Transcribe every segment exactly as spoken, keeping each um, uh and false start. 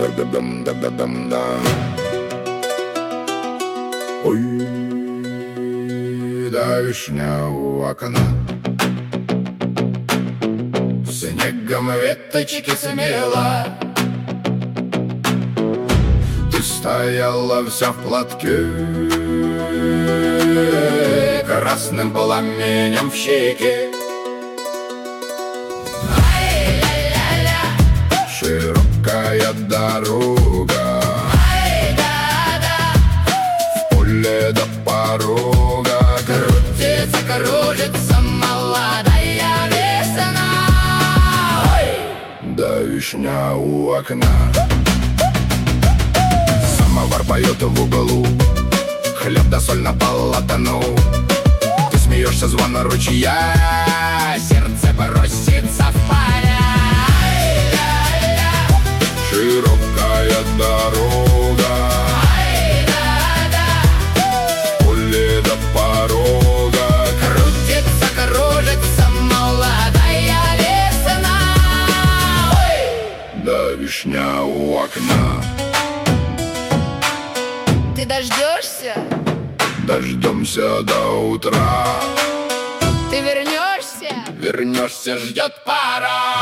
Да-да-дам-да-да-дам-да. Ой, да, вишня у окна, снегом веточки смела. Ты стояла вся в платке, красным пламенем в щеке. Широкая дорога, в поле до порога. Крутится, кружится молодая весна. Да, вишня у окна. Самовар поет в углу, хлеб да соль на полотну. Ты смеешься, звон ручья, сердце бросится в поля. Широкая дорога, в поле до порога. Крутится, кружится молодая весна. Да, вишня у окна. Ты дождешься? Дождемся до утра. Ты вернешься? Вернешься, ждет пора.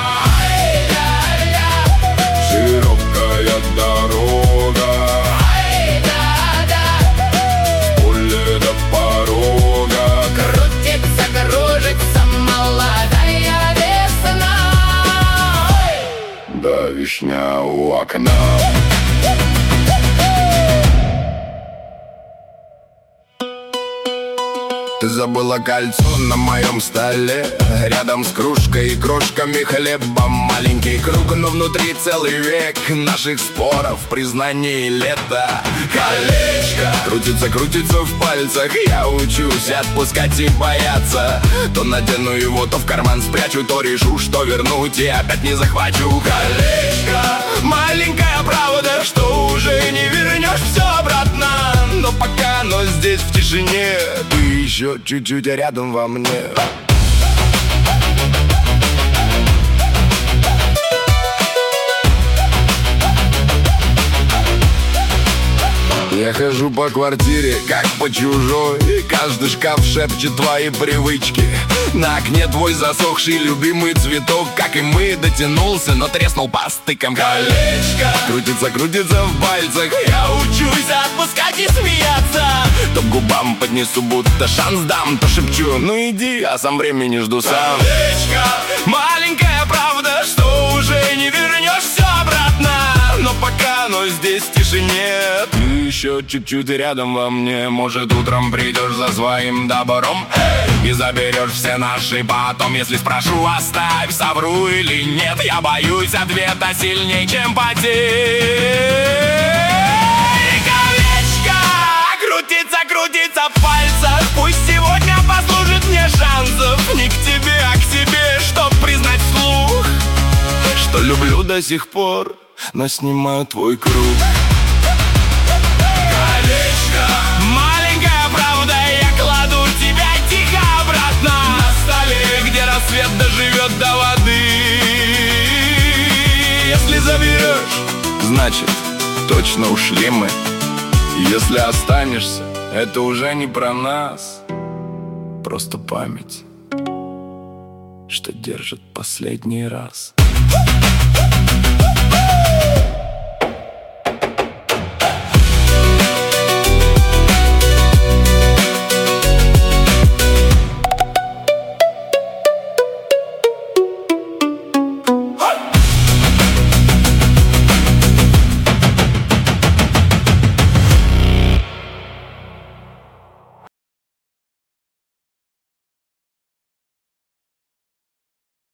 Широкая дорога, в поле до порога. Крутится, кружится молодая весна. Да, вишня у окна. Ты забыла кольцо на моем столе, рядом с кружкой и крошками хлеба. Маленький круг, но внутри целый век наших споров, признаний лета. Колечко крутится, крутится в пальцах. Я учусь отпускать и бояться. То надену его, то в карман спрячу, то решу, что вернуть и опять не захвачу. Колечко, маленькая правда, что уже не вернешь все обратно. Но пока оно здесь в тишине, ты еще чуть-чуть рядом во мне. Я хожу по квартире, как по чужой. Каждый шкаф шепчет твои привычки. На окне твой засохший любимый цветок, как и мы, дотянулся, но треснул по стыкам. Колечко крутится, крутится в пальцах. Я учусь отпускать и смеяться. То к губам поднесу, будто шанс дам, то шепчу: ну иди, а сам времени жду сам. Колечко, маленькая правда, что уже не вернешь все обратно. Но пока оно здесь в тишине, ты еще чуть-чуть рядом во мне. Может, утром придешь за своим добром, эй, и заберешь все наши потом. Если спрошу, оставь, совру или нет, я боюсь ответа сильней, чем потерь. Колечко крутится, крутится в пальцах. Пусть сегодня послужит мне шансов не к тебе, а к себе, чтоб признать вслух, что люблю до сих пор, но снимаю твой круг. Колечко, маленькая правда, я кладу тебя тихо обратно на столе, где рассвет доживет до воды. Если заберешь, значит, точно ушли мы. Если останешься, это уже не про нас. Просто память, что держит последний раз.